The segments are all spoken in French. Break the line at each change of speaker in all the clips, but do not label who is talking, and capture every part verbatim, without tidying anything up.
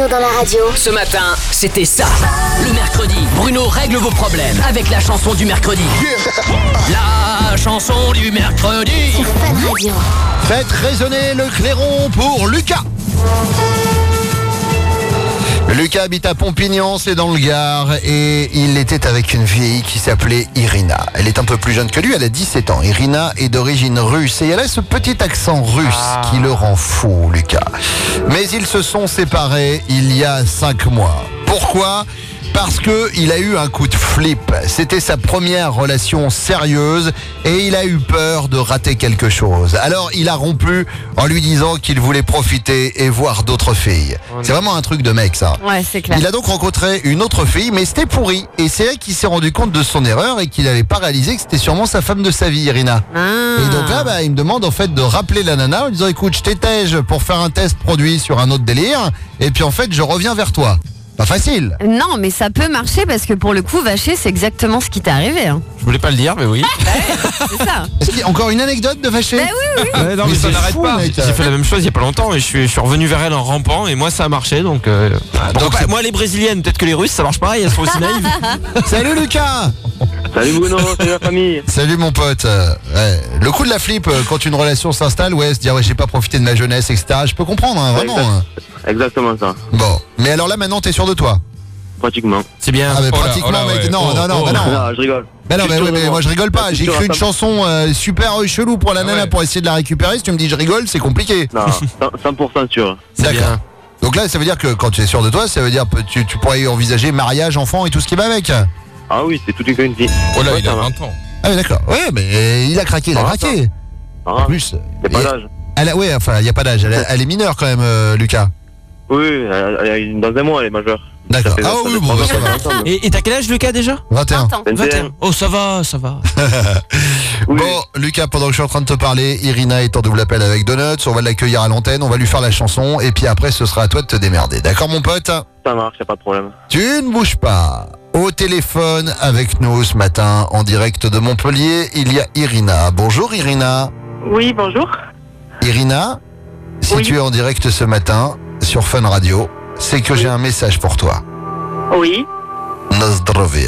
Bruno dans la radio.
Ce matin, c'était ça. Le mercredi, Bruno règle vos problèmes avec la chanson du mercredi. La chanson du mercredi.
Sur Fun Radio.
Faites résonner le clairon pour Lucas. Lucas habite à Pompignan, c'est dans le Gard, et il était avec une vieille qui s'appelait Irina. Elle est un peu plus jeune que lui, elle a dix-sept ans. Irina est d'origine russe et elle a ce petit accent russe ah. qui le rend fou, Lucas. Mais ils se sont séparés il y a cinq mois. Pourquoi ? Parce qu'il a eu un coup de flip. C'était sa première relation sérieuse et il a eu peur de rater quelque chose. Alors il a rompu en lui disant qu'il voulait profiter et voir d'autres filles. C'est vraiment un truc de mec, ça.
Ouais, c'est clair.
Il a donc rencontré une autre fille, mais c'était pourri. Et c'est là qu'il s'est rendu compte de son erreur et qu'il n'avait pas réalisé que c'était sûrement sa femme de sa vie, Irina.
Ah.
Et donc là, bah, il me demande en fait de rappeler la nana en lui disant écoute, je t'étège pour faire un test produit sur un autre délire et puis en fait, je reviens vers toi. Pas facile.
Non, mais ça peut marcher parce que pour le coup, Vacher, c'est exactement ce qui t'est arrivé. Hein.
Je voulais pas le dire, mais oui.
C'est ça.
Est-ce qu'il y a encore une anecdote de Vacher ?
Bah oui, oui.
Ouais, non, mais, mais ça n'arrête pas. Mec. J'ai fait la même chose il y a pas longtemps et je suis, je suis revenu vers elle en rampant et moi ça a marché donc. Euh, donc bah, moi les Brésiliennes, peut-être que les Russes ça marche pareil, elles sont aussi naïves.
Salut Lucas.
Salut Bruno, salut la famille.
Salut mon pote. Euh, ouais. Le coup de la flip euh, quand une relation s'installe, ouais, se dire ouais j'ai pas profité de ma jeunesse, et cetera. Je peux comprendre, hein, vraiment.
Exact.
Hein.
Exactement ça.
Bon, mais alors là maintenant t'es sûr de toi ?
Pratiquement.
C'est bien.
Ah mais
oh là,
pratiquement,
oh là,
mec.
ouais.
Non,
oh,
non, non,
oh,
bah non.
Non, je rigole.
Bah non, mais, oui, mais moi je rigole pas. J'ai écrit une
femme.
chanson euh, super chelou pour la
ah
nana
ouais.
pour essayer de la récupérer. Si tu me dis je rigole, c'est compliqué.
Non, cent pour cent sûr.
C'est bien.
Donc là, ça veut dire que quand tu es sûr de toi, ça veut dire que tu, tu pourrais envisager mariage, enfant et tout ce qui va avec.
Ah oui, c'est tout une une vie.
Oh là,
ouais,
il a
va.
vingt ans.
Ah oui, d'accord. Ouais, mais il a craqué, il a
Ah,
craqué.
Ah,
En plus,
c'est pas
et-
d'âge.
elle a, ouais, enfin, il y a pas d'âge. Elle, a- elle est mineure quand même, euh, Lucas.
Oui, elle, elle, dans un mois elle est majeure.
D'accord.
Ça fait-
Ah
ça
oui,
fait
bon,
trois
bah,
ans
ça
qu'on
va.
est ensemble.
Et et t'as quel âge Lucas déjà
vingt et un.
vingt ans.
vingt et un.
Oh ça va, ça va.
Oui.
Bon, Lucas, pendant que je suis en train de te parler, Irina est en double appel avec Donuts. On va l'accueillir à l'antenne, on va lui faire la chanson. Et puis après, ce sera à toi de te démerder. D'accord, mon pote ?
Ça marche, y a pas de problème.
Tu ne bouges pas. Au téléphone avec nous ce matin, en direct de Montpellier, il y a Irina. Bonjour Irina.
Oui, bonjour.
Irina, si
Oui.
tu es en direct ce matin sur Fun Radio, c'est que j'ai un message pour toi.
Oui.
Nazdrovie.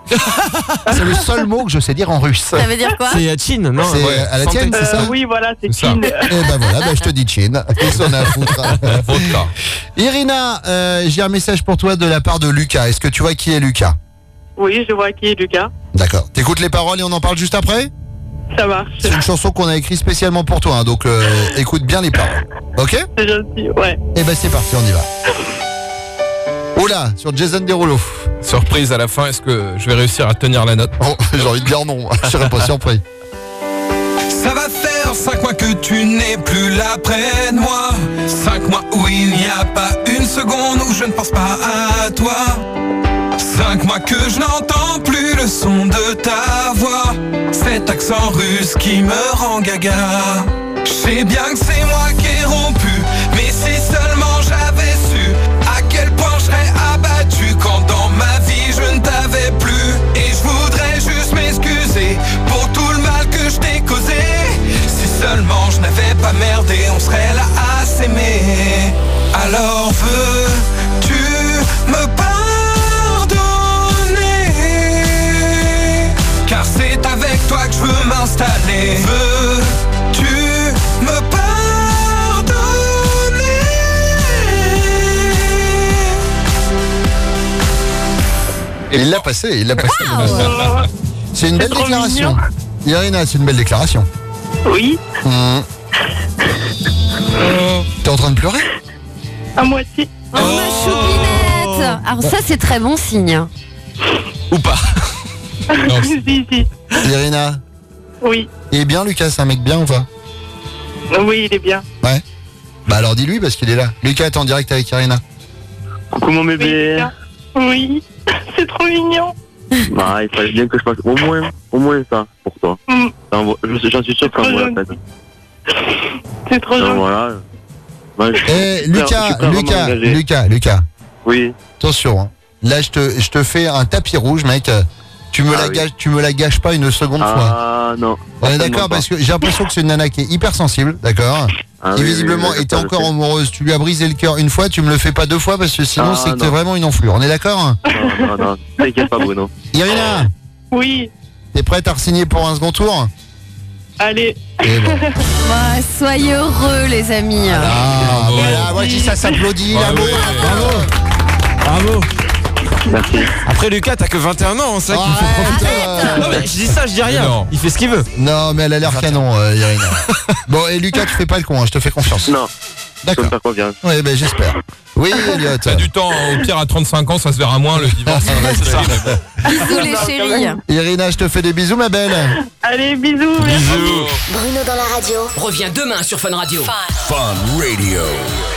C'est le seul mot que je sais dire en russe.
Ça veut dire quoi ?
C'est à Chine, non
C'est
ouais,
à la
santé.
tienne, c'est ça ?
Euh, oui, voilà, c'est
C'est ça.
Kin.
Et ben voilà, ben je te dis chin. Qu'est-ce qu'on a à foutre ?
Vodka.
Irina, euh, j'ai un message pour toi de la part de Lucas. Est-ce que tu vois qui est Lucas ?
Oui, je vois qui est Lucas.
D'accord. T'écoutes les paroles et on en parle juste après ?
Ça marche.
C'est une chanson qu'on a écrite spécialement pour toi, hein, donc euh, écoute bien les paroles. Ok ?
C'est gentil, ouais.
Et ben c'est parti, on y va. Oula, sur Jason Derulo.
Surprise à la fin, est-ce que je vais réussir à tenir la note?
Oh, j'ai envie de dire non, je serais pas surpris.
Ça va faire cinq mois que tu n'es plus là près de moi. Cinq mois où il n'y a pas une seconde où je ne pense pas à toi. Cinq mois que je n'entends plus le son de ta voix. Cet accent russe qui me rend gaga. Je sais bien que c'est moi qui ai rompu, mais si seulement j'avais su à quel point je serais abattu quand dans ma vie je ne t'avais plus. Et je voudrais juste m'excuser pour tout le mal que je t'ai causé. Si seulement je n'avais pas merdé, on serait là à s'aimer. Alors veux-tu me pardonner? Car c'est avec toi que je veux m'installer. Veux-tu me pardonner?
Il l'a passé, il l'a passé.
Wow.
C'est une belle
trop
déclaration.
mignon.
Irina, c'est une belle déclaration.
Oui,
Mmh. T'es en train de pleurer?
à moitié.
Oh, ma choupinette. Alors ça, c'est très bon signe.
Ou pas. Non,
si, si.
Irina,
Oui,
il est bien Lucas, c'est un mec bien ou pas?
oui, il est bien.
Ouais. Bah alors dis-lui parce qu'il est là. Lucas est en direct avec Irina.
Coucou mon
Oui, il est
bébé.
bien. Oui, c'est trop mignon.
Bah, il fallait bien que je fasse au moins, au moins ça pour toi.
Mm.
Ça envoie- je- J'en suis sûr que ça
Trop
envoie la
gentil.
tête.
C'est trop
Donc,
gentil.
voilà. Bah, je-
Eh
je suis prêt- je
Lucas,
suis prêt à
Lucas,
vraiment m'engager.
Lucas, Lucas.
Oui.
Attention, hein. Là je te, je te fais un tapis rouge, mec. Tu me,
Ah
la
oui.
gâches, tu me la gâches pas une seconde fois.
Ah non.
On est
Certainement
d'accord
pas.
parce que j'ai l'impression que c'est une nana qui est hyper sensible, d'accord?
Ah,
qui
oui,
visiblement
oui, oui,
était
je sais.
encore amoureuse. Tu lui as brisé le cœur une fois, tu me le fais pas deux fois parce que sinon
Ah,
c'est que
non.
t'es vraiment une enflure. On est d'accord?
Non, non, non, t'inquiète pas, Bruno.
Irina,
Oui.
t'es prête à re-signer pour un second tour?
Allez.
Eh ben.
Ouais, soyez heureux, les amis.
Ah,
Bravo.
voilà, moi je dis ça s'applaudit,
Bravo.
l'amour.
Bravo. Bravo.
Merci.
Après Lucas, t'as que vingt et un ans, c'est ça qui me fait profiter.
Arrête.
Non mais je dis ça, je dis rien.
Non.
Il fait ce qu'il veut.
Non, mais elle a l'air canon, euh, Irina. Bon, et Lucas, tu fais pas le con, hein, je te fais confiance.
Non, je peux
D'accord.
me faire confiance.
Oui, ben j'espère. Oui, Elliot.
T'as du temps, au pire à trente-cinq ans, ça se verra moins le divorce.
C'est ça.
Bisous, les chéris.
Irina, je te fais des bisous, ma belle.
Allez, bisous. merci.
Bisous.
Bruno dans la radio.
Reviens demain sur Fun Radio.
Fun Radio.